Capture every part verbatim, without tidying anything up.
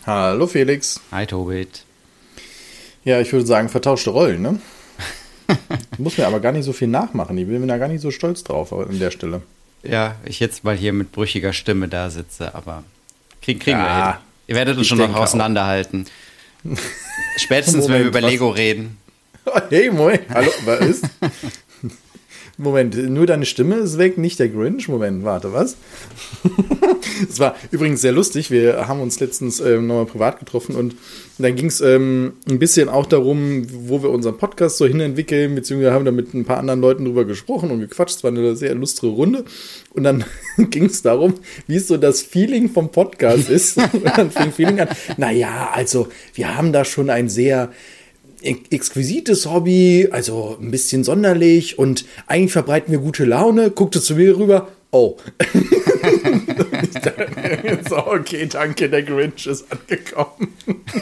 Hallo Felix. Hi Tobit. Ja, ich würde sagen, vertauschte Rollen, ne? Du musst mir aber gar nicht so viel nachmachen. Ich bin da gar nicht so stolz drauf an der Stelle. Ja, ich jetzt mal hier mit brüchiger Stimme da sitze, aber krieg, kriegen ja, wir hin. Ihr werdet uns schon noch auseinanderhalten. Spätestens, Moment, wenn wir über was? Lego reden. Hey, moin. Hallo, was ist? Moment, nur deine Stimme ist weg, nicht der Grinch. Moment, warte, was? Es war übrigens sehr lustig. Wir haben uns letztens ähm, nochmal privat getroffen und dann ging es ähm, ein bisschen auch darum, wo wir unseren Podcast so hinentwickeln, beziehungsweise haben da mit ein paar anderen Leuten drüber gesprochen und gequatscht. Es war eine sehr illustre Runde. Und dann ging es darum, wie es so das Feeling vom Podcast ist. Und dann fing Feeling an, naja, also wir haben da schon ein sehr exquisites Hobby, also ein bisschen sonderlich und eigentlich verbreiten wir gute Laune. Guckte zu mir rüber, oh. So, okay, danke, der Grinch ist angekommen.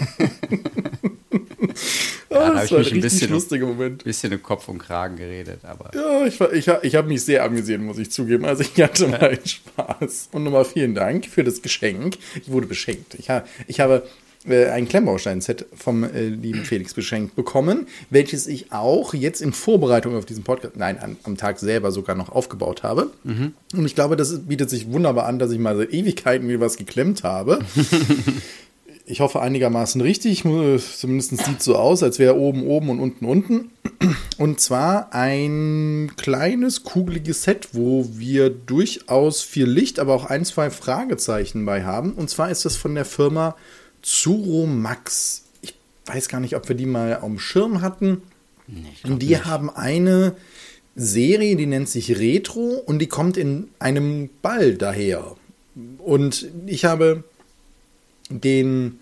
Ja, da habe ich mich ein bisschen, lustiger Moment. bisschen im Kopf und Kragen geredet. Aber ja, ich, ich, ich habe mich sehr amüsiert, muss ich zugeben. Also ich hatte meinen Spaß. Und nochmal vielen Dank für das Geschenk. Ich wurde beschenkt. Ich, ha, ich habe ein Klemmbaustein-Set vom äh, lieben Felix beschenkt bekommen, welches ich auch jetzt in Vorbereitung auf diesen Podcast, nein, an, am Tag selber sogar noch aufgebaut habe. Mhm. Und ich glaube, das bietet sich wunderbar an, dass ich mal seit Ewigkeiten mir was geklemmt habe. Ich hoffe einigermaßen richtig, zumindest sieht es so aus, als wäre oben oben und unten unten. Und zwar ein kleines, kugeliges Set, wo wir durchaus viel Licht, aber auch ein, zwei Fragezeichen bei haben. Und zwar ist das von der Firma Zuromax. Ich weiß gar nicht, ob wir die mal auf dem Schirm hatten. Nee, und die nicht. Haben eine Serie, die nennt sich Retro und die kommt in einem Ball daher. Und ich habe den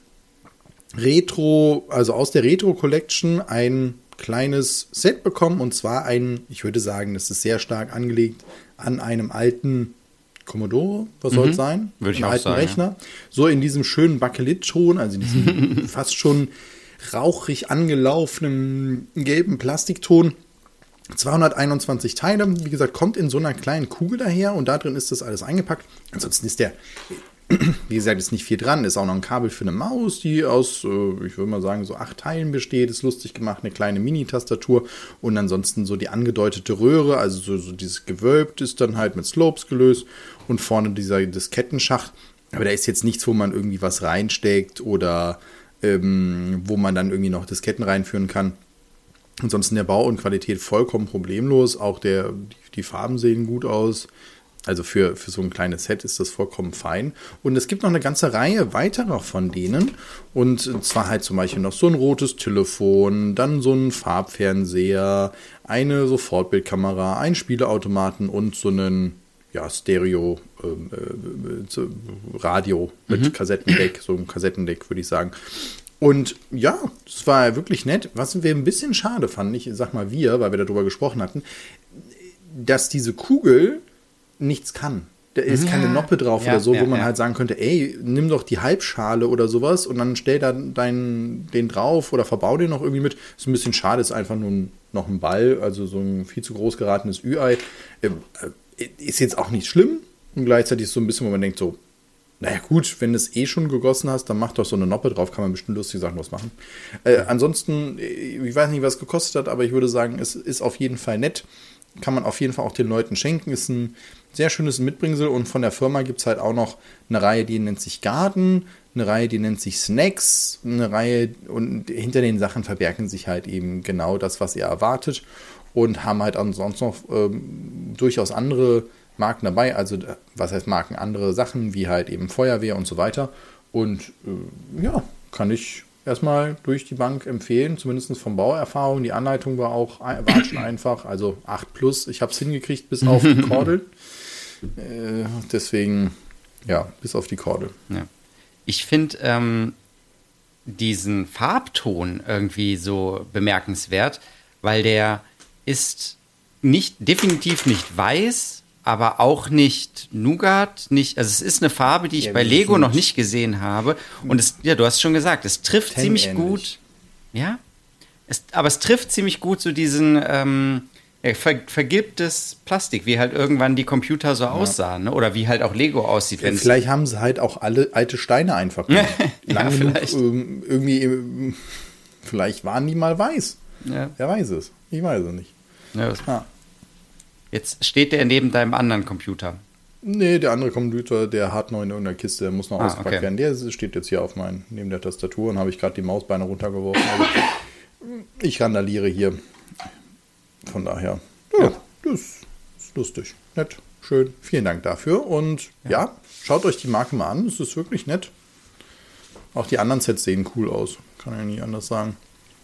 Retro, also aus der Retro Collection ein kleines Set bekommen und zwar ein, ich würde sagen, das ist sehr stark angelegt an einem alten Commodore, was mhm. soll es sein? Würde ich Einen auch alten sagen, Rechner. Ja. So in diesem schönen Bakelit-Ton, also in diesem fast schon rauchig angelaufenen gelben Plastikton. zweihunderteinundzwanzig Teile, wie gesagt, kommt in so einer kleinen Kugel daher und da drin ist das alles eingepackt. Ansonsten ist der, wie gesagt, ist nicht viel dran. Ist auch noch ein Kabel für eine Maus, die aus, ich würde mal sagen, so acht Teilen besteht. Ist lustig gemacht, eine kleine Mini-Tastatur und ansonsten so die angedeutete Röhre, also so, so dieses gewölbt ist dann halt mit Slopes gelöst und vorne dieser Diskettenschacht. Aber da ist jetzt nichts, wo man irgendwie was reinsteckt oder ähm, wo man dann irgendwie noch Disketten reinführen kann. Ansonsten der Bau und Qualität vollkommen problemlos. Auch der, die Farben sehen gut aus. Also für, für so ein kleines Set ist das vollkommen fein. Und es gibt noch eine ganze Reihe weiterer von denen. Und zwar halt zum Beispiel noch so ein rotes Telefon, dann so ein Farbfernseher, eine Sofortbildkamera, ein Spieleautomaten und so einen ja, Stereo ähm, äh, Radio mit mhm. Kassettendeck, so ein Kassettendeck würde ich sagen. Und ja, es war wirklich nett. Was wir ein bisschen schade fanden, ich sag mal wir, weil wir darüber gesprochen hatten, dass diese Kugel nichts kann. Da ist ja keine Noppe drauf ja, oder so, ja, wo man ja. halt sagen könnte, ey, nimm doch die Halbschale oder sowas und dann stell da deinen, den drauf oder verbau den noch irgendwie mit. Ist ein bisschen schade, ist einfach nur ein, noch ein Ball, also so ein viel zu groß geratenes Ü-Ei. Äh, ist jetzt auch nicht schlimm und gleichzeitig ist so ein bisschen, wo man denkt so, naja gut, wenn du es eh schon gegossen hast, dann mach doch so eine Noppe drauf, kann man bestimmt lustige Sachen draus machen. Äh, ansonsten, ich weiß nicht, was es gekostet hat, aber ich würde sagen, es ist auf jeden Fall nett. Kann man auf jeden Fall auch den Leuten schenken. Ist ein sehr schönes Mitbringsel und von der Firma gibt es halt auch noch eine Reihe, die nennt sich Garden, eine Reihe, die nennt sich Snacks, eine Reihe und hinter den Sachen verbergen sich halt eben genau das, was ihr erwartet und haben halt ansonsten noch ähm, durchaus andere Marken dabei, also was heißt Marken, andere Sachen wie halt eben Feuerwehr und so weiter und äh, ja, kann ich erstmal durch die Bank empfehlen, zumindest von Bauerfahrung. Die Anleitung war auch war schon einfach, also acht plus. Ich habe es hingekriegt bis auf die Kordel. Äh, deswegen, ja, bis auf die Kordel. Ja. Ich finde ähm, diesen Farbton irgendwie so bemerkenswert, weil der ist nicht definitiv nicht weiß, aber auch nicht Nougat, nicht, also es ist eine Farbe, die ich ja, bei Lego noch nicht gesehen habe. Und es, ja, du hast schon gesagt, es trifft ziemlich gut. Ja, es, aber es trifft ziemlich gut so diesen, ähm, Ja, ver vergilbtes Plastik, wie halt irgendwann die Computer so ja. aussahen, ne? Oder wie halt auch Lego aussieht. Ja, vielleicht haben sie halt auch alle alte Steine einfach ja, lang genug ähm, irgendwie, ähm, vielleicht waren die mal weiß. Ja. Wer weiß es? Ich weiß es nicht. Ja, ja. Jetzt steht der neben deinem anderen Computer. Nee, der andere Computer, der hat noch in irgendeiner Kiste, der muss noch ah, ausgepackt okay. werden. Der steht jetzt hier auf meinen, neben der Tastatur und habe ich gerade die Mausbeine runtergeworfen. Also ich randaliere hier. Von daher, ja, ja, das ist lustig, nett, schön. Vielen Dank dafür. Und ja. ja, schaut euch die Marke mal an. Es ist wirklich nett. Auch die anderen Sets sehen cool aus. Kann ja nie anders sagen.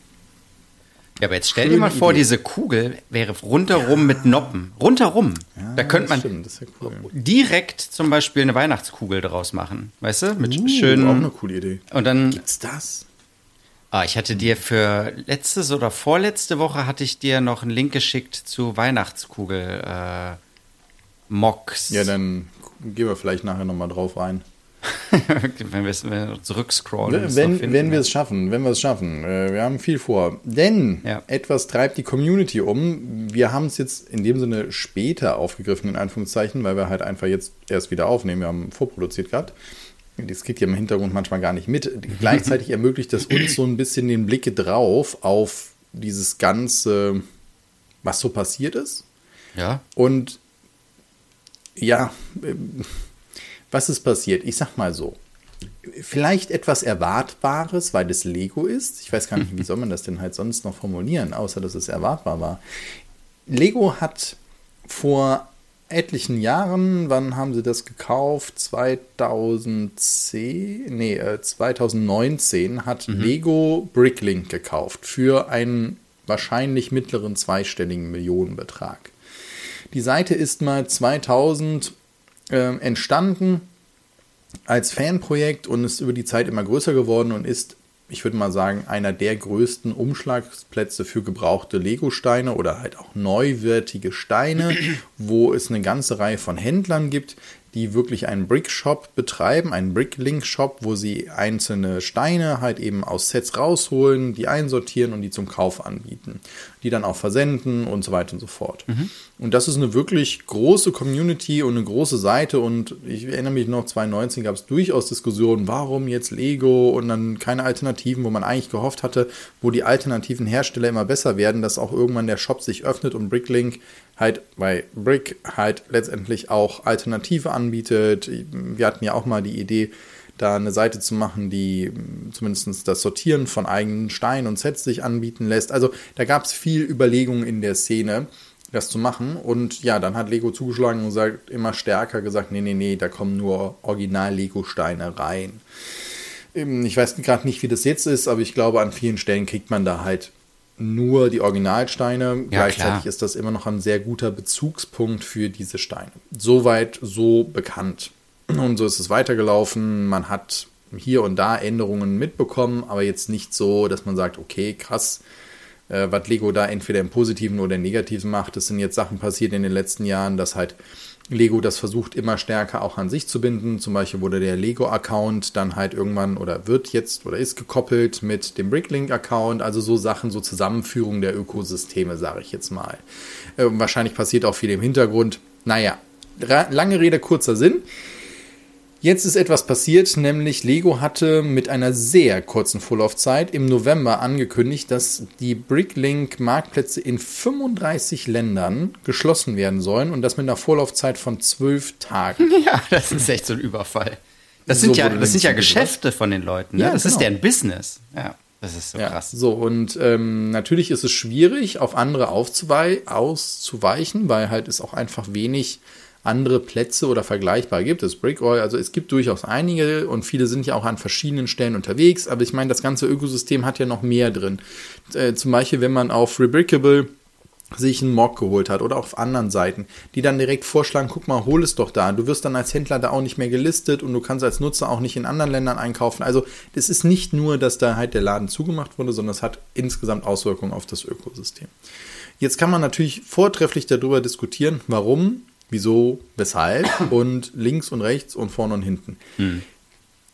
Ja, aber jetzt stell Schöne dir mal vor, Idee. Diese Kugel wäre rundherum ja. mit Noppen. Rundherum. Ja, da könnte man stimmt, das ist ja cool. direkt zum Beispiel eine Weihnachtskugel draus machen. Weißt du? Mit uh, schönen. Auch eine coole Idee. Und dann. Gibt's das? Ah, ich hatte dir für letztes oder vorletzte Woche hatte ich dir noch einen Link geschickt zu Weihnachtskugel äh, Mocks. Ja, dann gehen wir vielleicht nachher nochmal drauf rein. wenn wir zurückscrollen. Wenn, finden, wenn wir es schaffen, wenn wir es schaffen. Äh, wir haben viel vor. Denn ja. etwas treibt die Community um. Wir haben es jetzt in dem Sinne später aufgegriffen, in Anführungszeichen, weil wir halt einfach jetzt erst wieder aufnehmen. Wir haben vorproduziert gehabt. Das kriegt ihr im Hintergrund manchmal gar nicht mit. Gleichzeitig ermöglicht das uns so ein bisschen den Blick drauf auf dieses Ganze, was so passiert ist. Ja. Und ja, was ist passiert? Ich sag mal so, vielleicht etwas Erwartbares, weil es Lego ist. Ich weiß gar nicht, wie soll man das denn halt sonst noch formulieren, außer dass es erwartbar war. Lego hat vor etlichen Jahren, wann haben sie das gekauft? zweitausendzehn, nee, äh, zweitausendneunzehn hat mhm. Lego Bricklink gekauft für einen wahrscheinlich mittleren zweistelligen Millionenbetrag. Die Seite ist mal zweitausend äh, entstanden als Fanprojekt und ist über die Zeit immer größer geworden und ist, ich würde mal sagen, einer der größten Umschlagsplätze für gebrauchte Lego-Steine oder halt auch neuwertige Steine, wo es eine ganze Reihe von Händlern gibt, die wirklich einen Brick-Shop betreiben, einen Bricklink-Shop, wo sie einzelne Steine halt eben aus Sets rausholen, die einsortieren und die zum Kauf anbieten, die dann auch versenden und so weiter und so fort. Mhm. Und das ist eine wirklich große Community und eine große Seite und ich erinnere mich noch, zweitausendneunzehn gab es durchaus Diskussionen, warum jetzt Lego und dann keine Alternativen, wo man eigentlich gehofft hatte, wo die alternativen Hersteller immer besser werden, dass auch irgendwann der Shop sich öffnet und Bricklink halt bei Brick halt letztendlich auch Alternative anbietet. Wir hatten ja auch mal die Idee, da eine Seite zu machen, die zumindest das Sortieren von eigenen Steinen und Sets sich anbieten lässt. Also da gab es viel Überlegungen in der Szene, das zu machen. Und ja, dann hat Lego zugeschlagen und sagt immer stärker gesagt, nee, nee, nee, da kommen nur Original-Lego-Steine rein. Ich weiß gerade nicht, wie das jetzt ist, aber ich glaube, an vielen Stellen kriegt man da halt nur die Originalsteine. Ja, gleichzeitig klar. Ist das immer noch ein sehr guter Bezugspunkt für diese Steine. Soweit so bekannt. Und so ist es weitergelaufen. Man hat hier und da Änderungen mitbekommen, aber jetzt nicht so, dass man sagt, okay, krass, äh, was Lego da entweder im Positiven oder im Negativen macht. Es sind jetzt Sachen passiert in den letzten Jahren, dass halt Lego das versucht, immer stärker auch an sich zu binden. Zum Beispiel wurde der Lego-Account dann halt irgendwann oder wird jetzt oder ist gekoppelt mit dem Bricklink-Account. Also so Sachen, so Zusammenführung der Ökosysteme, sage ich jetzt mal. Äh, wahrscheinlich passiert auch viel im Hintergrund. Naja, lange Rede, kurzer Sinn. Jetzt ist etwas passiert, nämlich Lego hatte mit einer sehr kurzen Vorlaufzeit im November angekündigt, dass die Bricklink-Marktplätze in fünfunddreißig Ländern geschlossen werden sollen und das mit einer Vorlaufzeit von zwölf Tagen. Ja, das ist echt so ein Überfall. Das sind so ja, das sind ja Geschäfte von den Leuten. Ne? Ja, das genau. ist deren Business. Ja, das ist so ja, krass. So, und ähm, natürlich ist es schwierig, auf andere aufzuwei- auszuweichen, weil halt es auch einfach wenig andere Plätze oder vergleichbar gibt. Es Brickall, also es gibt durchaus einige und viele sind ja auch an verschiedenen Stellen unterwegs, aber ich meine, das ganze Ökosystem hat ja noch mehr drin. Äh, zum Beispiel, wenn man auf Rebrickable sich einen Mock geholt hat oder auf anderen Seiten, die dann direkt vorschlagen, guck mal, hol es doch da. Du wirst dann als Händler da auch nicht mehr gelistet und du kannst als Nutzer auch nicht in anderen Ländern einkaufen. Also das ist nicht nur, dass da halt der Laden zugemacht wurde, sondern es hat insgesamt Auswirkungen auf das Ökosystem. Jetzt kann man natürlich vortrefflich darüber diskutieren, warum, wieso, weshalb und links und rechts und vorne und hinten. Hm.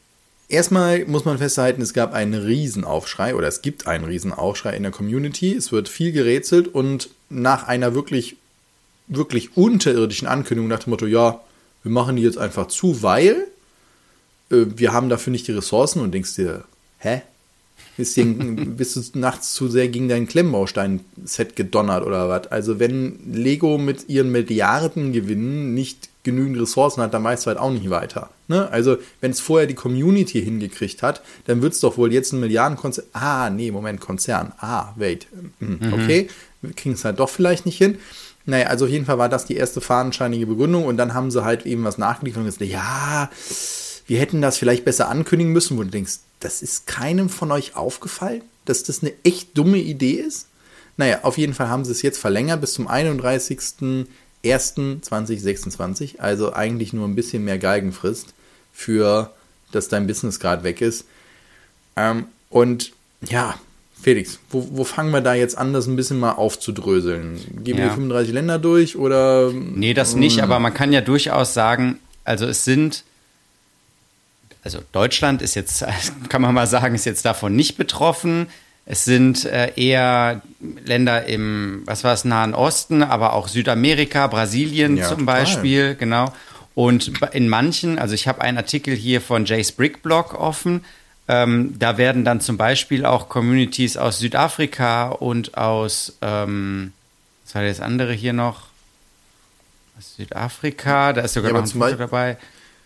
erstmal muss man festhalten, es gab einen Riesenaufschrei oder es gibt einen Riesenaufschrei in der Community. Es wird viel gerätselt und nach einer wirklich, wirklich unterirdischen Ankündigung nach dem Motto, ja, wir machen die jetzt einfach zu, weil äh, wir haben dafür nicht die Ressourcen und denkst dir, hä? Bist, dir, bist du nachts zu sehr gegen dein Klemmbaustein-Set gedonnert oder was? Also wenn Lego mit ihren Milliardengewinnen nicht genügend Ressourcen hat, dann weißt du halt auch nicht weiter. Ne? Also wenn es vorher die Community hingekriegt hat, dann wird es doch wohl jetzt ein Milliardenkonzern. Ah, nee, Moment, Konzern. Ah, wait. Mhm. Okay, wir kriegen es halt doch vielleicht nicht hin. Naja, also auf jeden Fall war das die erste fadenscheinige Begründung und dann haben sie halt eben was nachgeliefert und gesagt, ja, wir hätten das vielleicht besser ankündigen müssen, wo du denkst, das ist keinem von euch aufgefallen, dass das eine echt dumme Idee ist? Naja, auf jeden Fall haben sie es jetzt verlängert bis zum einunddreißigsten ersten zweitausendsechsundzwanzig, also eigentlich nur ein bisschen mehr Galgenfrist für, dass dein Business gerade weg ist. Ähm, und ja, Felix, wo, wo fangen wir da jetzt an, das ein bisschen mal aufzudröseln? Gehen Ja. wir fünfunddreißig Länder durch oder? Nee, das nicht, aber man kann ja durchaus sagen, also es sind, also Deutschland ist jetzt, kann man mal sagen, ist jetzt davon nicht betroffen. Es sind äh, eher Länder im, was war es, Nahen Osten, aber auch Südamerika, Brasilien Ja, zum total. Beispiel, genau. Und in manchen, also ich habe einen Artikel hier von Jace Brickblog offen, ähm, da werden dann zum Beispiel auch Communities aus Südafrika und aus, ähm, was war das andere hier noch? Aus Südafrika, da ist sogar Ja, noch aber ein zum Foto Beispiel- dabei.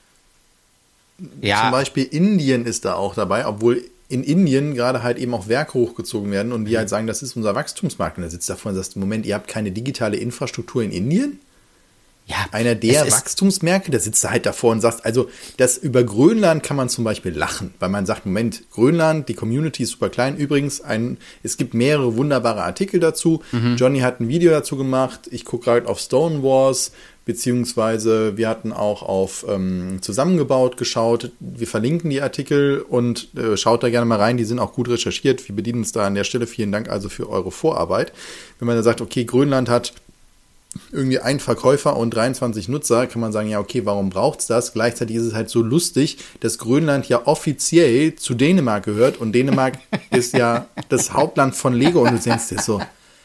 Ja, Zum Beispiel Indien ist da auch dabei, obwohl in Indien gerade halt eben auch Werke hochgezogen werden und die halt sagen, das ist unser Wachstumsmarkt. Und da sitzt davor und sagst, Moment, ihr habt keine digitale Infrastruktur in Indien? ja, Einer der es ist- Wachstumsmärkte, da sitzt er halt davor und sagt, also das über Grönland kann man zum Beispiel lachen, weil man sagt, Moment, Grönland, die Community ist super klein. Übrigens, ein, es gibt mehrere wunderbare Artikel dazu. Mhm. Johnny hat ein Video dazu gemacht. Ich gucke gerade auf Stone Wars, beziehungsweise wir hatten auch auf ähm, Zusammengebaut geschaut. Wir verlinken die Artikel und äh, schaut da gerne mal rein. Die sind auch gut recherchiert. Wir bedienen uns da an der Stelle. Vielen Dank also für eure Vorarbeit. Wenn man da sagt, okay, Grönland hat irgendwie ein Verkäufer und dreiundzwanzig Nutzer, kann man sagen, ja, okay, warum braucht's das? Gleichzeitig ist es halt so lustig, dass Grönland ja offiziell zu Dänemark gehört und Dänemark ist ja das Hauptland von Lego und du denkst dir so,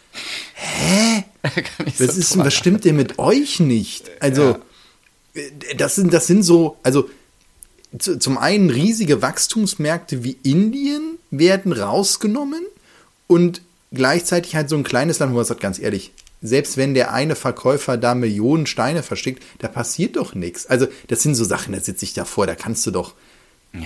hä? kann ich Was so ist denn, was stimmt denn mit euch nicht? Also, Ja. das sind, das sind so, also zu, zum einen riesige Wachstumsmärkte wie Indien werden rausgenommen und gleichzeitig halt so ein kleines Land, wo man sagt, ganz ehrlich, selbst wenn der eine Verkäufer da Millionen Steine versteckt, da passiert doch nichts. Also das sind so Sachen, da sitze ich davor, da kannst du doch... Ja.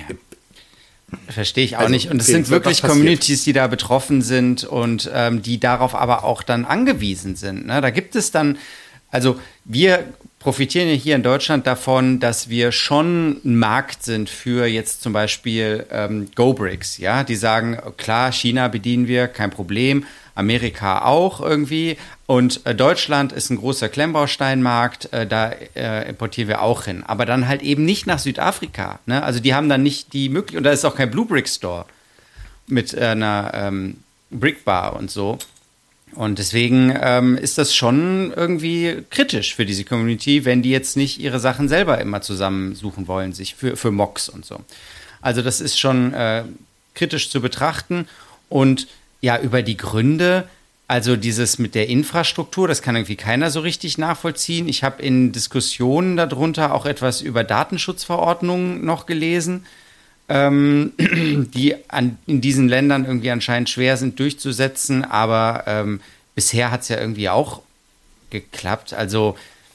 Verstehe ich auch Also, nicht. Und es Felix, sind wirklich was passiert? Communities, die da betroffen sind und ähm, die darauf aber auch dann angewiesen sind. Ne? Da gibt es dann, also wir profitieren ja hier in Deutschland davon, dass wir schon ein Markt sind für jetzt zum Beispiel ähm, GoBricks. Ja, die sagen, klar, China bedienen wir, kein Problem. Amerika auch irgendwie. Und äh, Deutschland ist ein großer Klemmbausteinmarkt, äh, da äh, importieren wir auch hin. Aber dann halt eben nicht nach Südafrika. Ne? Also die haben dann nicht die Möglichkeit, und da ist auch kein Blue Brick Store mit äh, einer ähm, Brickbar und so. Und deswegen ähm, ist das schon irgendwie kritisch für diese Community, wenn die jetzt nicht ihre Sachen selber immer zusammensuchen wollen, sich für, für Mocks und so. Also das ist schon äh, kritisch zu betrachten. Und ja, über die Gründe, also dieses mit der Infrastruktur, das kann irgendwie keiner so richtig nachvollziehen. Ich habe in Diskussionen darunter auch etwas über Datenschutzverordnungen noch gelesen, ähm, die an, in diesen Ländern irgendwie anscheinend schwer sind durchzusetzen, aber ähm, bisher hat es ja irgendwie auch geklappt. Also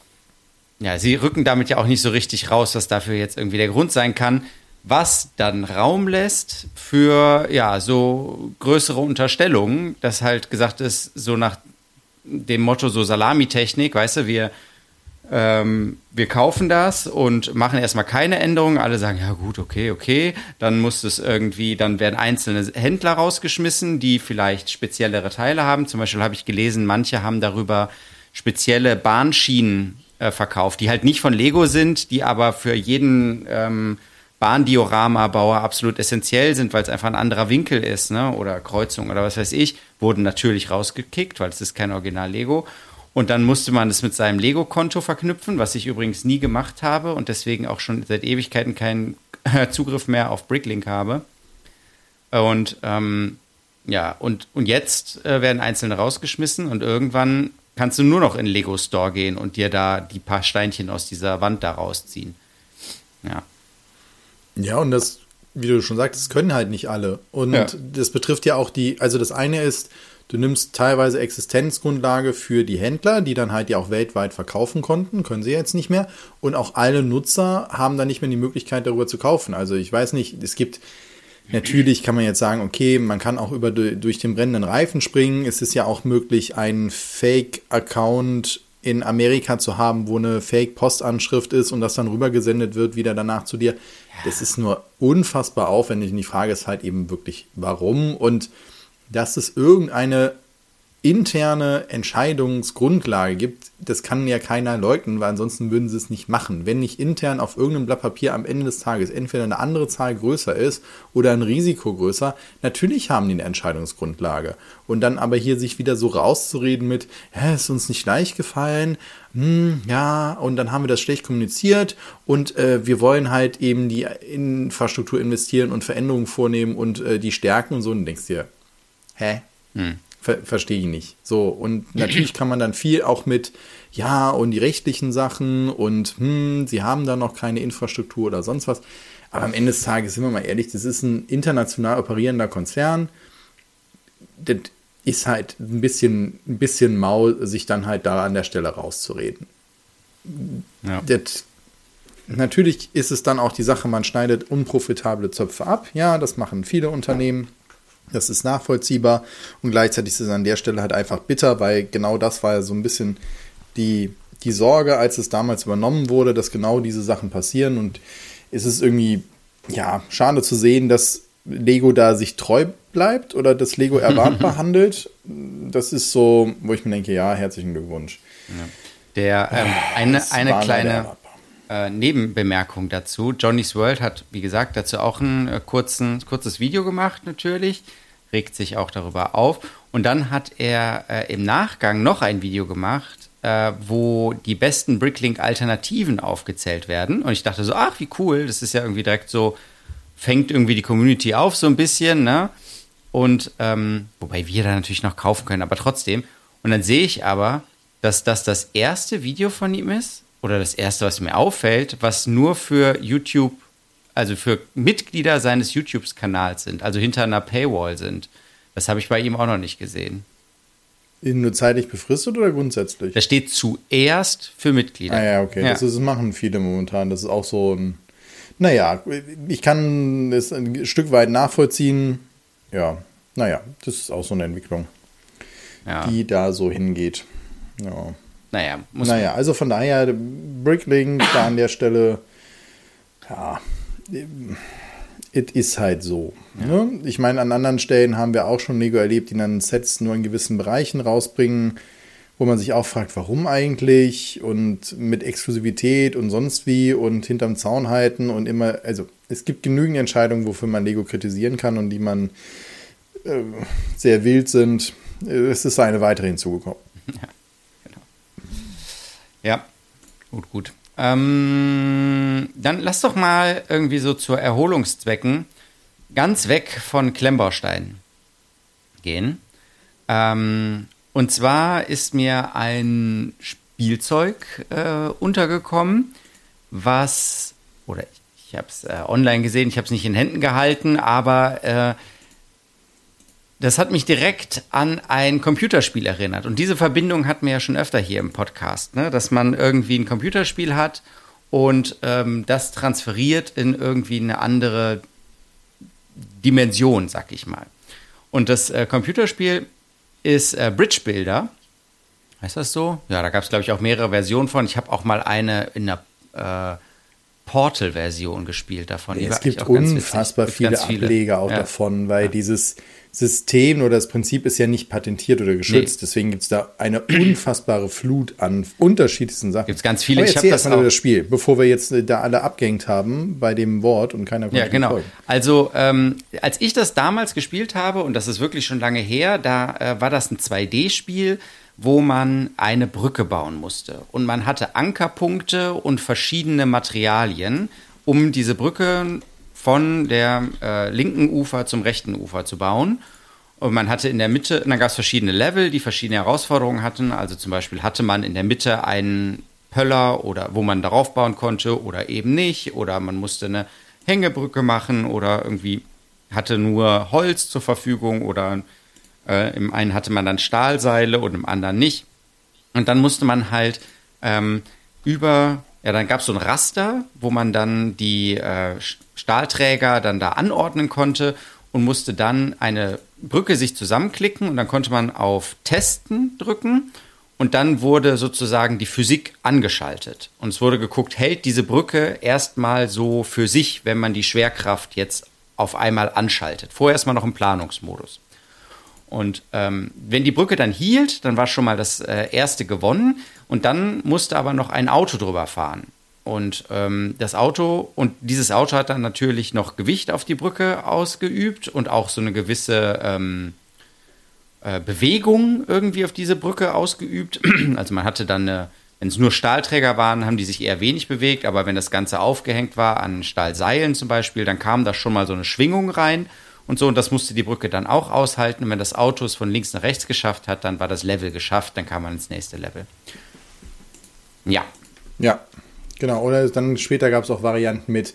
ja, sie rücken damit ja auch nicht so richtig raus, was dafür jetzt irgendwie der Grund sein kann. Was dann Raum lässt für, ja, so größere Unterstellungen, dass halt gesagt ist, so nach dem Motto so Salamitechnik, weißt du, wir, ähm, wir kaufen das und machen erstmal keine Änderungen. Alle sagen, ja gut, okay, okay. Dann muss es irgendwie, dann werden einzelne Händler rausgeschmissen, die vielleicht speziellere Teile haben. Zum Beispiel habe ich gelesen, manche haben darüber spezielle Bahnschienen äh, verkauft, die halt nicht von Lego sind, die aber für jeden ähm, Bahndiorama-Bauer absolut essentiell sind, weil es einfach ein anderer Winkel ist, ne? Oder Kreuzung oder was weiß ich, wurden natürlich rausgekickt, weil es ist kein Original-Lego. Und dann musste man es mit seinem Lego-Konto verknüpfen, was ich übrigens nie gemacht habe und deswegen auch schon seit Ewigkeiten kein Zugriff mehr auf Bricklink habe. Und ähm, ja, und, und jetzt äh, werden einzelne rausgeschmissen und irgendwann kannst du nur noch in den Lego Store gehen und dir da die paar Steinchen aus dieser Wand da rausziehen. Ja. Ja, und das, wie du schon sagst, das können halt nicht alle. Und ja. das betrifft ja auch die, also das eine ist, du nimmst teilweise Existenzgrundlage für die Händler, die dann halt ja auch weltweit verkaufen konnten, können sie jetzt nicht mehr. Und auch alle Nutzer haben dann nicht mehr die Möglichkeit, darüber zu kaufen. Also ich weiß nicht, es gibt, natürlich kann man jetzt sagen, okay, man kann auch über durch den brennenden Reifen springen. Es ist ja auch möglich, einen Fake-Account in Amerika zu haben, wo eine Fake-Postanschrift ist und das dann rübergesendet wird, wieder danach zu dir. Das ist nur unfassbar aufwendig. Und die Frage ist halt eben wirklich, warum? Und dass es irgendeine interne Entscheidungsgrundlage gibt, das kann ja keiner leugnen, weil ansonsten würden sie es nicht machen. Wenn nicht intern auf irgendeinem Blatt Papier am Ende des Tages entweder eine andere Zahl größer ist oder ein Risiko größer, natürlich haben die eine Entscheidungsgrundlage. Und dann aber hier sich wieder so rauszureden mit, ja, ist uns nicht leicht gefallen, hm, ja, und dann haben wir das schlecht kommuniziert und äh, wir wollen halt eben die Infrastruktur investieren und Veränderungen vornehmen und äh, die stärken und so, und du denkst dir, hä? Hm. Ver- Verstehe ich nicht. So, und natürlich kann man dann viel auch mit, ja, und die rechtlichen Sachen und, hm, sie haben da noch keine Infrastruktur oder sonst was. Aber am Ende des Tages, sind wir mal ehrlich, das ist ein international operierender Konzern. Das ist halt ein bisschen, ein bisschen maul, sich dann halt da an der Stelle rauszureden. Ja. Das, natürlich ist es dann auch die Sache, man schneidet unprofitable Zöpfe ab. Ja, das machen viele Unternehmen. Das ist nachvollziehbar und gleichzeitig ist es an der Stelle halt einfach bitter, weil genau das war ja so ein bisschen die, die Sorge, als es damals übernommen wurde, dass genau diese Sachen passieren, und es ist irgendwie, ja, schade zu sehen, dass Lego da sich treu bleibt oder dass Lego erwartbar handelt. Das ist so, wo ich mir denke, ja, herzlichen Glückwunsch. Ja. Der, ähm, eine, eine kleine äh, Nebenbemerkung dazu. Johnny's World hat, wie gesagt, dazu auch ein äh, kurzen, kurzes Video gemacht natürlich, regt sich auch darüber auf. Und dann hat er äh, im Nachgang noch ein Video gemacht, äh, wo die besten Bricklink-Alternativen aufgezählt werden. Und ich dachte so, ach, wie cool, das ist ja irgendwie direkt so, fängt irgendwie die Community auf so ein bisschen, ne? Und, ähm, wobei wir da natürlich noch kaufen können, aber trotzdem. Und dann sehe ich aber, dass das das erste Video von ihm ist, oder das erste, was mir auffällt, was nur für YouTube, also für Mitglieder seines YouTube-Kanals sind, also hinter einer Paywall sind. Das habe ich bei ihm auch noch nicht gesehen. Nur zeitlich befristet oder grundsätzlich? Das steht zuerst für Mitglieder. Ah ja, okay. Ja. Das, ist, das machen viele momentan. Das ist auch so ein, naja, ich kann es ein Stück weit nachvollziehen. Ja, naja, das ist auch so eine Entwicklung, ja, die da so hingeht. Ja. Naja, muss naja, also von daher, Bricklink da an der Stelle, ja, es ist halt so. Ja. Ne? Ich meine, an anderen Stellen haben wir auch schon Lego erlebt, die dann Sets nur in gewissen Bereichen rausbringen, wo man sich auch fragt, warum eigentlich, und mit Exklusivität und sonst wie und hinterm Zaun halten und immer, also es gibt genügend Entscheidungen, wofür man Lego kritisieren kann und die man äh, sehr wild sind. Es ist eine weitere hinzugekommen. Ja. Ja, gut, gut. Ähm, dann lass doch mal irgendwie so zur Erholungszwecken ganz weg von Klemmbausteinen gehen. Ähm, und zwar ist mir ein Spielzeug äh, untergekommen, was, oder ich, ich habe es äh, online gesehen, ich habe es nicht in Händen gehalten, aber äh, das hat mich direkt an ein Computerspiel erinnert. Und diese Verbindung hatten wir ja schon öfter hier im Podcast, ne? Dass man irgendwie ein Computerspiel hat und ähm, das transferiert in irgendwie eine andere Dimension, sag ich mal. Und das äh, Computerspiel ist äh, Bridge Builder. Heißt das so? Ja, da gab es, glaube ich, auch mehrere Versionen von. Ich habe auch mal eine in der äh, Portal-Version gespielt davon. Es gibt unfassbar viele, viele Ableger auch ja. davon, weil ja. dieses System oder das Prinzip ist ja nicht patentiert oder geschützt. Nee. Deswegen gibt es da eine unfassbare Flut an unterschiedlichsten Sachen. Gibt es ganz viele. Aber ich habe das mal das Spiel, bevor wir jetzt da alle abgehängt haben bei dem Wort und keiner konnte ja, genau. folgen. Also ähm, als ich das damals gespielt habe, und das ist wirklich schon lange her, da äh, war das ein zwei D-Spiel, wo man eine Brücke bauen musste. Und man hatte Ankerpunkte und verschiedene Materialien, um diese Brücke von der äh, linken Ufer zum rechten Ufer zu bauen. Und man hatte in der Mitte, dann gab es verschiedene Level, die verschiedene Herausforderungen hatten. Also zum Beispiel hatte man in der Mitte einen Pöller, oder wo man darauf bauen konnte oder eben nicht. Oder man musste eine Hängebrücke machen oder irgendwie hatte nur Holz zur Verfügung. Oder äh, im einen hatte man dann Stahlseile und im anderen nicht. Und dann musste man halt ähm, über, ja, dann gab es so ein Raster, wo man dann die äh, Stahlträger dann da anordnen konnte und musste dann eine Brücke sich zusammenklicken und dann konnte man auf Testen drücken und dann wurde sozusagen die Physik angeschaltet. Und es wurde geguckt, hält diese Brücke erstmal so für sich, wenn man die Schwerkraft jetzt auf einmal anschaltet. Vorher erstmal noch im Planungsmodus. Und ähm, wenn die Brücke dann hielt, dann war schon mal das äh, erste gewonnen. Und dann musste aber noch ein Auto drüber fahren. Und ähm, das Auto, und dieses Auto hat dann natürlich noch Gewicht auf die Brücke ausgeübt und auch so eine gewisse ähm, äh, Bewegung irgendwie auf diese Brücke ausgeübt. Also man hatte dann, eine, wenn es nur Stahlträger waren, haben die sich eher wenig bewegt. Aber wenn das Ganze aufgehängt war an Stahlseilen zum Beispiel, dann kam da schon mal so eine Schwingung rein. Und so, und das musste die Brücke dann auch aushalten. Und wenn das Auto es von links nach rechts geschafft hat, dann war das Level geschafft, dann kam man ins nächste Level. Ja. Ja, genau. Oder dann später gab es auch Varianten mit,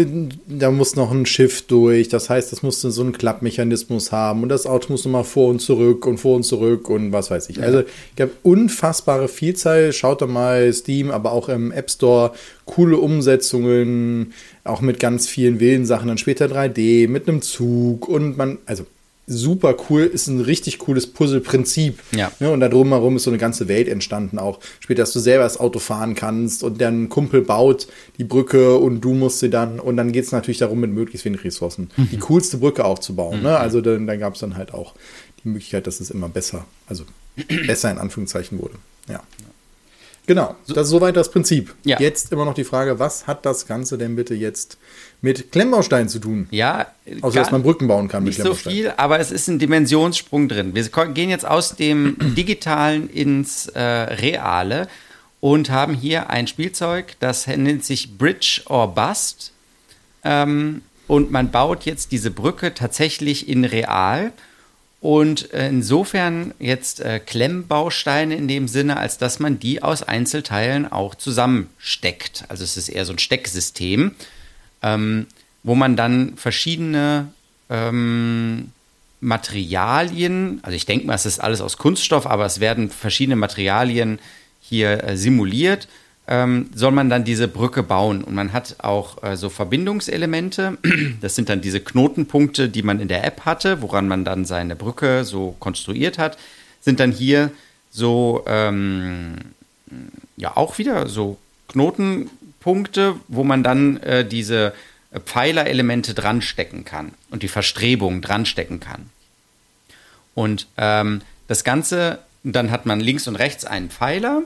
da muss noch ein Schiff durch. Das heißt, das musste so einen Klappmechanismus haben. Und das Auto muss nochmal vor und zurück und vor und zurück und was weiß ich. Ja. Also, ich habe unfassbare Vielzahl. Schaut doch mal Steam, aber auch im App Store. Coole Umsetzungen, auch mit ganz vielen wilden Sachen. Dann später drei D mit einem Zug und man, also super cool, ist ein richtig cooles Puzzleprinzip. Ja. Ne, und da drumherum ist so eine ganze Welt entstanden auch. Später, dass du selber das Auto fahren kannst und dein Kumpel baut die Brücke und du musst sie dann, und dann geht es natürlich darum, mit möglichst wenig Ressourcen mhm. die coolste Brücke auch zu bauen. Mhm. Ne? Also dann, dann gab es dann halt auch die Möglichkeit, dass es immer besser, also besser in Anführungszeichen wurde. Ja. Genau, das ist soweit das Prinzip. Ja. Jetzt immer noch die Frage, was hat das Ganze denn bitte jetzt mit Klemmbausteinen zu tun? Ja, außer dass man Brücken bauen kann mit nicht so viel, aber es ist ein Dimensionssprung drin. Wir gehen jetzt aus dem Digitalen ins äh, Reale und haben hier ein Spielzeug, das nennt sich Bridge or Bust. Ähm, und man baut jetzt diese Brücke tatsächlich in real. Und insofern jetzt äh, Klemmbausteine in dem Sinne, als dass man die aus Einzelteilen auch zusammensteckt. Also es ist eher so ein Stecksystem, ähm, wo man dann verschiedene ähm, Materialien, also ich denke mal, es ist alles aus Kunststoff, aber es werden verschiedene Materialien hier äh, simuliert, ähm, soll man dann diese Brücke bauen. Und man hat auch äh, so Verbindungselemente. Das sind dann diese Knotenpunkte, die man in der App hatte, woran man dann seine Brücke so konstruiert hat, sind dann hier so, ähm, ja, auch wieder so Knotenpunkte, wo man dann äh, diese Pfeilerelemente dran stecken kann und die Verstrebungen dran stecken kann. Und ähm, das Ganze, dann hat man links und rechts einen Pfeiler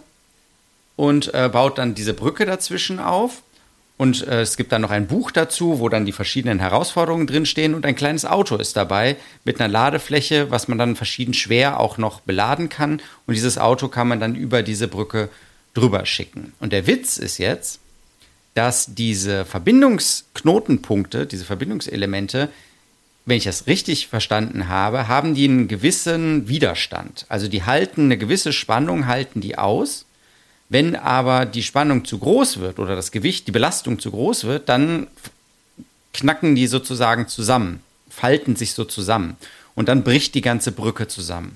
und äh, baut dann diese Brücke dazwischen auf. Und äh, es gibt dann noch ein Buch dazu, wo dann die verschiedenen Herausforderungen drinstehen. Und ein kleines Auto ist dabei mit einer Ladefläche, was man dann verschieden schwer auch noch beladen kann. Und dieses Auto kann man dann über diese Brücke drüber schicken. Und der Witz ist jetzt, dass diese Verbindungsknotenpunkte, diese Verbindungselemente, wenn ich das richtig verstanden habe, haben die einen gewissen Widerstand. Also die halten eine gewisse Spannung, halten die aus. Wenn aber die Spannung zu groß wird oder das Gewicht, die Belastung zu groß wird, dann knacken die sozusagen zusammen, falten sich so zusammen. Und dann bricht die ganze Brücke zusammen.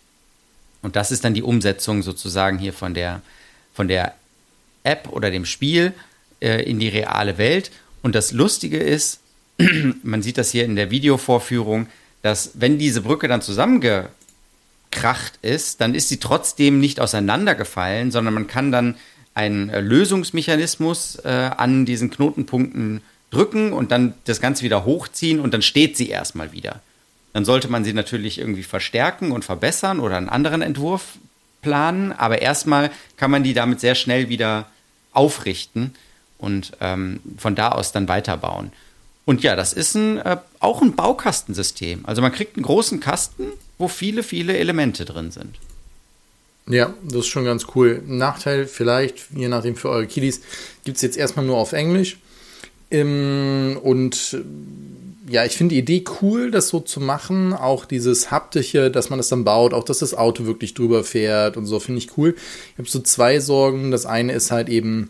Und das ist dann die Umsetzung sozusagen hier von der, von der App oder dem Spiel äh, in die reale Welt. Und das Lustige ist, man sieht das hier in der Videovorführung, dass wenn diese Brücke dann zusammengekracht ist, dann ist sie trotzdem nicht auseinandergefallen, sondern man kann dann einen äh, Lösungsmechanismus äh, an diesen Knotenpunkten drücken und dann das Ganze wieder hochziehen und dann steht sie erstmal wieder. Dann sollte man sie natürlich irgendwie verstärken und verbessern oder einen anderen Entwurf planen, aber erstmal kann man die damit sehr schnell wieder aufrichten und ähm, von da aus dann weiterbauen. Und ja, das ist ein, äh, auch ein Baukastensystem. Also man kriegt einen großen Kasten, wo viele, viele Elemente drin sind. Ja, das ist schon ganz cool. Nachteil vielleicht, je nachdem für eure Kiddies, gibt es jetzt erstmal nur auf Englisch. Ähm, und ja, ich finde die Idee cool, das so zu machen. Auch dieses Haptische, dass man das dann baut, auch dass das Auto wirklich drüber fährt und so, finde ich cool. Ich habe so zwei Sorgen. Das eine ist halt eben,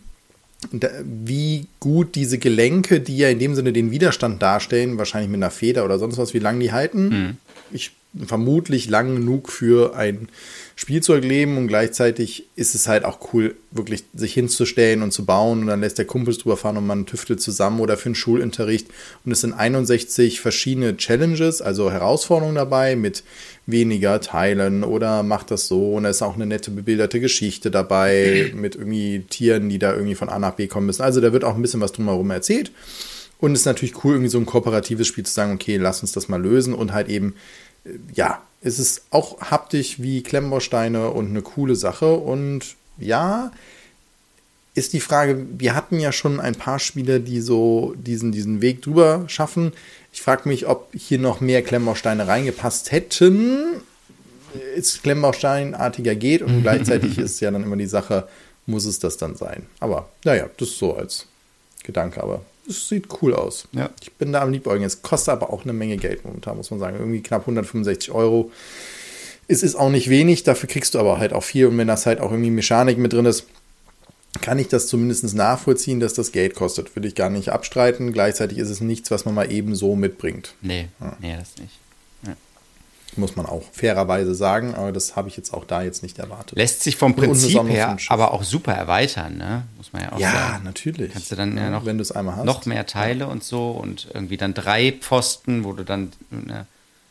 wie gut diese Gelenke, die ja in dem Sinne den Widerstand darstellen, wahrscheinlich mit einer Feder oder sonst was, wie lange die halten. Mhm. Ich vermutlich lang genug für ein Spielzeugleben und gleichzeitig ist es halt auch cool, wirklich sich hinzustellen und zu bauen und dann lässt der Kumpel drüber fahren und man tüftelt zusammen oder für einen Schulunterricht und es sind einundsechzig verschiedene Challenges, also Herausforderungen dabei mit weniger Teilen oder macht das so und da ist auch eine nette bebilderte Geschichte dabei mit irgendwie Tieren, die da irgendwie von A nach B kommen müssen. Also da wird auch ein bisschen was drumherum erzählt und es ist natürlich cool, irgendwie so ein kooperatives Spiel zu sagen, okay, lass uns das mal lösen und halt eben ja, es ist auch haptisch wie Klemmbausteine und eine coole Sache. Und ja, ist die Frage, wir hatten ja schon ein paar Spiele, die so diesen, diesen Weg drüber schaffen. Ich frage mich, ob hier noch mehr Klemmbausteine reingepasst hätten. Es Klemmbausteinartiger geht und gleichzeitig ist ja dann immer die Sache, muss es das dann sein? Aber naja, das ist so als Gedanke, aber es sieht cool aus. Ja. Ich bin da am Liebäugeln. Es kostet aber auch eine Menge Geld momentan, muss man sagen. Irgendwie knapp hundertfünfundsechzig Euro. Es ist auch nicht wenig, dafür kriegst du aber halt auch viel. Und wenn das halt auch irgendwie Mechanik mit drin ist, kann ich das zumindest nachvollziehen, dass das Geld kostet. Würde ich gar nicht abstreiten. Gleichzeitig ist es nichts, was man mal eben so mitbringt. Nee, ja. nee, das nicht. Ja. Muss man auch fairerweise sagen, aber das habe ich jetzt auch da jetzt nicht erwartet. Lässt sich vom Prinzip her aber auch super erweitern, ne? Muss man ja auch ja, sagen. Ja, natürlich. Kannst du dann ja noch, wenn du es einmal hast. noch mehr Teile ja. und so und irgendwie dann drei Pfosten, wo du dann ne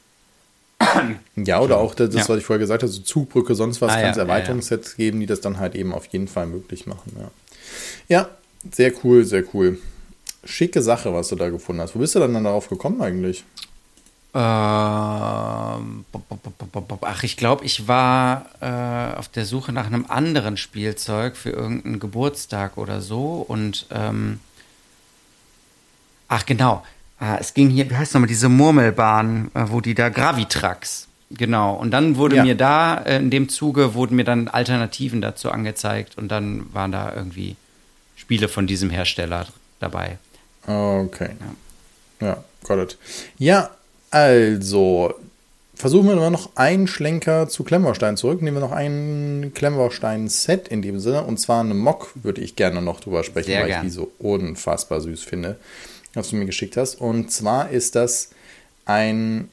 ja, oder auch das, ja. was ich vorher gesagt habe, so Zugbrücke, sonst was, ah, kann es ja, Erweiterungssets ja, ja. geben, die das dann halt eben auf jeden Fall möglich machen. Ja. ja, sehr cool, sehr cool. Schicke Sache, was du da gefunden hast. Wo bist du dann, dann darauf gekommen eigentlich? Ähm, ach, ich glaube, ich war äh, auf der Suche nach einem anderen Spielzeug für irgendeinen Geburtstag oder so und ähm, ach genau, ah, es ging hier, wie heißt nochmal, diese Murmelbahn, äh, wo die da, Gravitrax, genau, und dann wurde ja. mir da, äh, in dem Zuge wurden mir dann Alternativen dazu angezeigt und dann waren da irgendwie Spiele von diesem Hersteller dabei. Okay. Ja, ja got it. Ja, also, versuchen wir mal noch einen Schlenker zu Klemmbaustein zurück. Nehmen wir noch ein Klemmbaustein-Set in dem Sinne. Und zwar eine Mock würde ich gerne noch drüber sprechen, Sehr weil gern. ich die so unfassbar süß finde, was du mir geschickt hast. Und zwar ist das ein,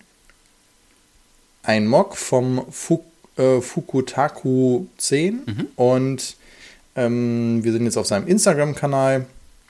ein Mock vom Fuk, äh, Fukutaku zehn. Mhm. Und ähm, wir sind jetzt auf seinem Instagram-Kanal.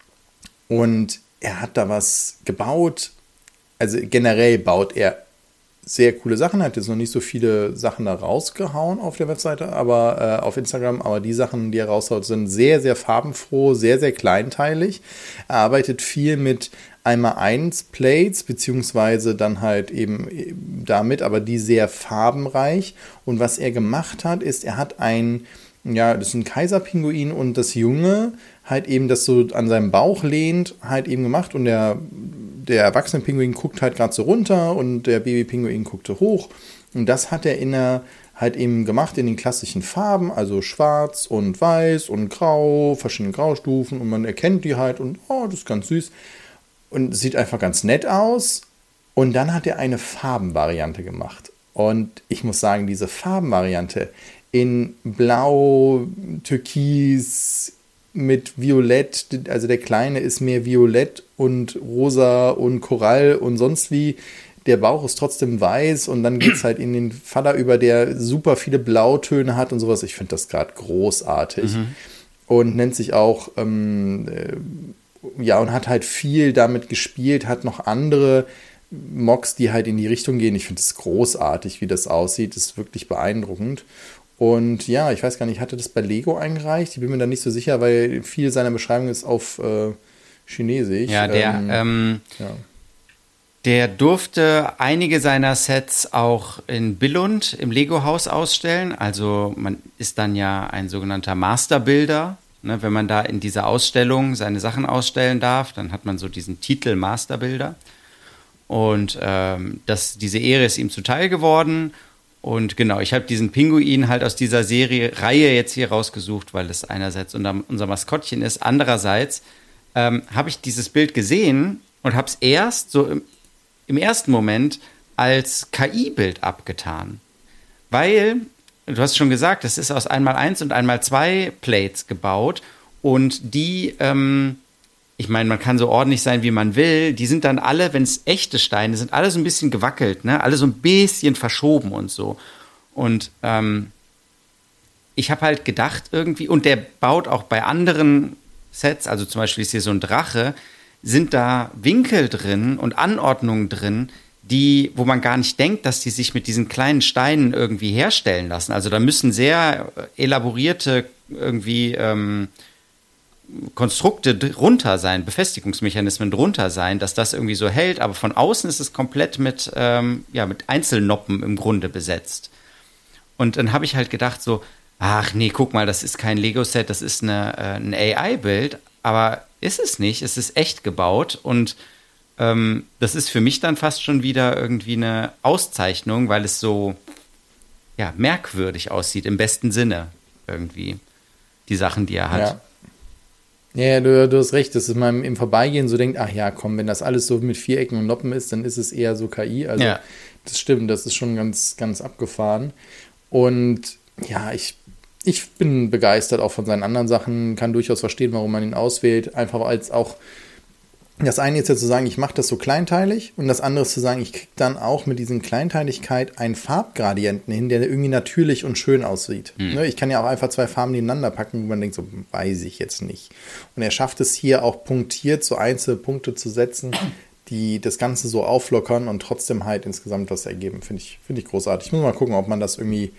Und er hat da was gebaut. Also generell baut er sehr coole Sachen. Er hat jetzt noch nicht so viele Sachen da rausgehauen auf der Webseite, aber äh, auf Instagram. Aber die Sachen, die er raushaut, sind sehr, sehr farbenfroh, sehr, sehr kleinteilig. Er arbeitet viel mit einmal eins Plates, beziehungsweise dann halt eben damit, aber die sehr farbenreich. Und was er gemacht hat, ist, er hat ein, ja, das ist ein Kaiserpinguin und das Junge halt eben das so an seinem Bauch lehnt, halt eben gemacht und der Der erwachsene Pinguin guckt halt gerade so runter und der Baby-Pinguin guckte hoch. Und das hat er in der, halt eben gemacht in den klassischen Farben, also schwarz und weiß und grau, verschiedene Graustufen. Und man erkennt die halt und oh, das ist ganz süß. Und sieht einfach ganz nett aus. Und dann hat er eine Farbenvariante gemacht. Und ich muss sagen, diese Farbenvariante in Blau, Türkis, mit Violett, also der Kleine ist mehr Violett und Rosa und Korall und sonst wie. Der Bauch ist trotzdem weiß und dann geht es halt in den Vater über, der super viele Blautöne hat und sowas. Ich finde das gerade großartig. Mhm. Und nennt sich auch, ähm, äh, ja, und hat halt viel damit gespielt, hat noch andere Mocks, die halt in die Richtung gehen. Ich finde es großartig, wie das aussieht. Das ist wirklich beeindruckend. Und ja, ich weiß gar nicht, hatte das bei Lego eingereicht? Ich bin mir da nicht so sicher, weil viel seiner Beschreibung ist auf äh, Chinesisch. Ja, der, ähm, ähm, ja. der durfte einige seiner Sets auch in Billund im Lego-Haus ausstellen. Also man ist dann ja ein sogenannter Masterbuilder. Ne, wenn man da in dieser Ausstellung seine Sachen ausstellen darf, dann hat man so diesen Titel Masterbuilder. Und ähm, das, diese Ehre ist ihm zuteil geworden. Und genau, ich habe diesen Pinguin halt aus dieser Serie, Reihe jetzt hier rausgesucht, weil es einerseits unser, unser Maskottchen ist. Andererseits ähm, habe ich dieses Bild gesehen und habe es erst so im, im ersten Moment als K I-Bild abgetan. Weil, du hast schon gesagt, das ist aus eins mal eins und eins mal zwei Plates gebaut und die, ähm, ich meine, man kann so ordentlich sein, wie man will, die sind dann alle, wenn es echte Steine sind, alle so ein bisschen gewackelt, ne? Alle so ein bisschen verschoben und so. Und ähm, ich habe halt gedacht irgendwie, und der baut auch bei anderen Sets, also zum Beispiel ist hier so ein Drache, sind da Winkel drin und Anordnungen drin, die, wo man gar nicht denkt, dass die sich mit diesen kleinen Steinen irgendwie herstellen lassen. Also da müssen sehr elaborierte irgendwie ähm, Konstrukte drunter sein, Befestigungsmechanismen drunter sein, dass das irgendwie so hält, aber von außen ist es komplett mit, ähm, ja, mit Einzelnoppen im Grunde besetzt. Und dann habe ich halt gedacht so, ach nee, guck mal, das ist kein Lego-Set, das ist eine, äh, ein A I-Bild, aber ist es nicht, es ist echt gebaut und ähm, das ist für mich dann fast schon wieder irgendwie eine Auszeichnung, weil es so, ja, merkwürdig aussieht, im besten Sinne irgendwie, die Sachen, die er hat. Ja. Ja, du, du hast recht, dass man im Vorbeigehen so denkt, ach ja, komm, wenn das alles so mit Vierecken und Noppen ist, dann ist es eher so K I. Also ja. Das stimmt, das ist schon ganz, ganz abgefahren. Und ja, ich, ich bin begeistert auch von seinen anderen Sachen, kann durchaus verstehen, warum man ihn auswählt. Einfach als auch, das eine ist ja zu sagen, ich mache das so kleinteilig und das andere ist zu sagen, ich kriege dann auch mit diesen Kleinteiligkeit einen Farbgradienten hin, der irgendwie natürlich und schön aussieht. Mhm. Ne, ich kann ja auch einfach zwei Farben nebeneinander packen, wo man denkt, so weiß ich jetzt nicht. Und er schafft es hier auch punktiert, so einzelne Punkte zu setzen, die das Ganze so auflockern und trotzdem halt insgesamt was ergeben. Finde ich, finde ich großartig. Ich muss mal gucken, ob man das irgendwie,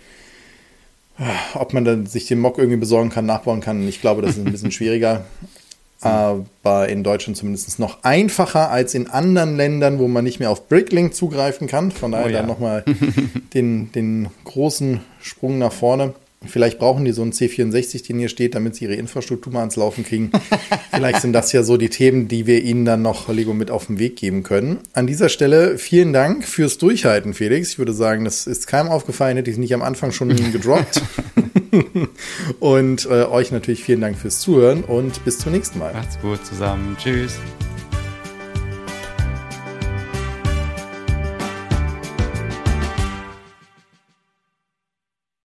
ob man dann sich den Mock irgendwie besorgen kann, nachbauen kann. Ich glaube, das ist ein bisschen schwieriger. Aber in Deutschland zumindest noch einfacher als in anderen Ländern, wo man nicht mehr auf Bricklink zugreifen kann. Von daher oh ja. dann nochmal den, den großen Sprung nach vorne. Vielleicht brauchen die so einen C vierundsechzig, den hier steht, damit sie ihre Infrastruktur mal ans Laufen kriegen. Vielleicht sind das ja so die Themen, die wir ihnen dann noch Lego mit auf den Weg geben können. An dieser Stelle vielen Dank fürs Durchhalten, Felix. Ich würde sagen, das ist keinem aufgefallen, hätte ich nicht am Anfang schon gedroppt. Und äh, euch natürlich vielen Dank fürs Zuhören und bis zum nächsten Mal. Macht's gut zusammen. Tschüss.